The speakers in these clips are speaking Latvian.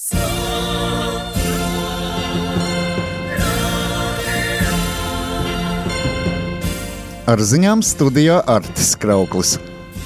Ar ziņām studijā Artis Krauklis.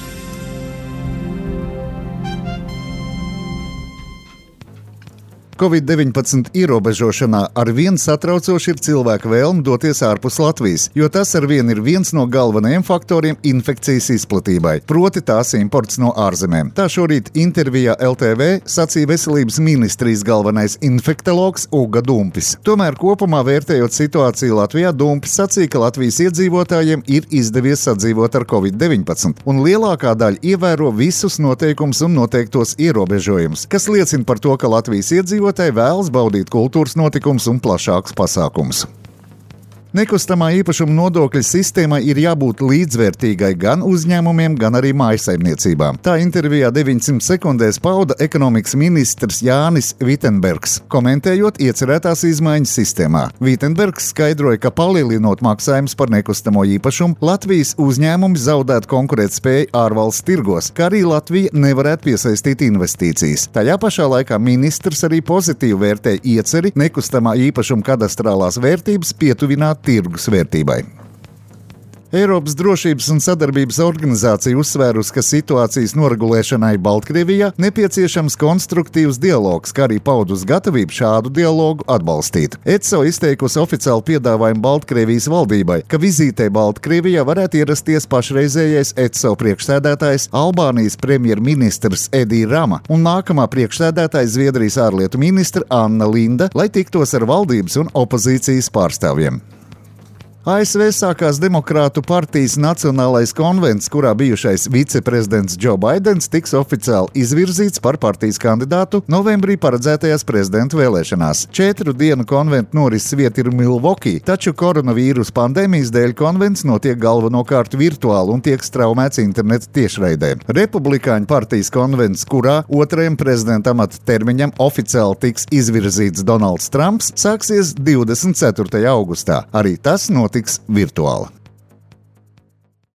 Covid-19 ierobežošanā arvien satraucoši ir cilvēku vēlme doties ārpus Latvijas, jo tas arvien ir viens no galvenajiem faktoriem infekcijas izplatībai, proti tās imports no ārzemēm. Tā šorīt intervijā LTV sacīja veselības ministrijas galvenais infektologs Uga Dumpis. Tomēr kopumā vērtējot situāciju Latvijā, Dumpis sacīja, ka Latvijas iedzīvotājiem ir izdevies sadzīvot ar Covid-19, un lielākā daļa ievēro visus noteikumus un noteiktos ierobežojumus, kas liecina par to, ka Latvijas iedzīvotāji vēlas baudīt kultūras notikumus un plašākus pasākumus. Nekustamā īpašuma nodokļa sistēmai ir jābūt līdzvērtīgai gan uzņēmumiem, gan arī mājsaimniecībām. Tā intervijā 900 sekundēs pauda ekonomikas ministrs Jānis Vitenbergs, komentējot iecerētās izmaiņas sistēmā. Vitenbergs skaidroja, ka palielinot maksājumus par nekustamo īpašumu, Latvijas uzņēmumi zaudētu konkurētspēju ārvalstu tirgos, kā arī Latvija nevarētu piesaistīt investīcijas. Tajā pašā laikā ministrs arī pozitīvi vērtē ieceri nekustamā īpašuma kadastrālās vērtības pietuvināt tirgus vērtībai. Eiropas drošības un sadarbības organizācija uzsvērusi, ka situācijas noregulēšanai Baltkrievijā nepieciešams konstruktīvs dialogs, kā arī paudus gatavību šādu dialogu atbalstīt. ECO izteikusi oficiālu piedāvājumu Baltkrievijas valdībai, ka vizītē Baltkrievijā varētu ierasties pašreizējais ECO priekšsēdētājs Albānijas premjerministrs Edi Rama un nākamā priekšsēdētāja Zviedrijas ārlietu ministra Anna Linda, lai tiktos ar valdības un opozīcijas pārstāvjiem. ASV sākās Demokrātu partijas Nacionālais konvents, kurā bijušais viceprezidents Joe Baidens tiks oficiāli izvirzīts par partijas kandidātu novembrī paredzētajās prezidenta vēlēšanās. 4 dienu konventu norises vieta ir Milwaukee, taču koronavīrus pandēmijas dēļ konvents notiek galvenokārt virtuāli un tiek straumēts interneta tiešraidē. Republikāņu partijas konvents, kurā otrajam prezidenta amata termiņam oficiāli tiks izvirzīts Donalds Trumps, sāksies 24. augustā. Arī tas notiks virtuāli.